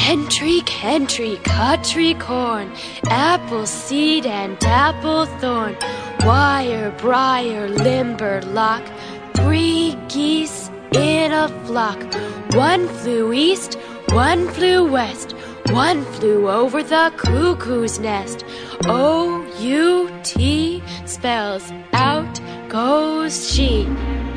Entry, country, cutry, corn, apple seed and apple thorn, wire, briar, limber, lock, 3 geese in a flock. One flew east, one flew west, one flew over the cuckoo's nest. O-U-T spells out goes she.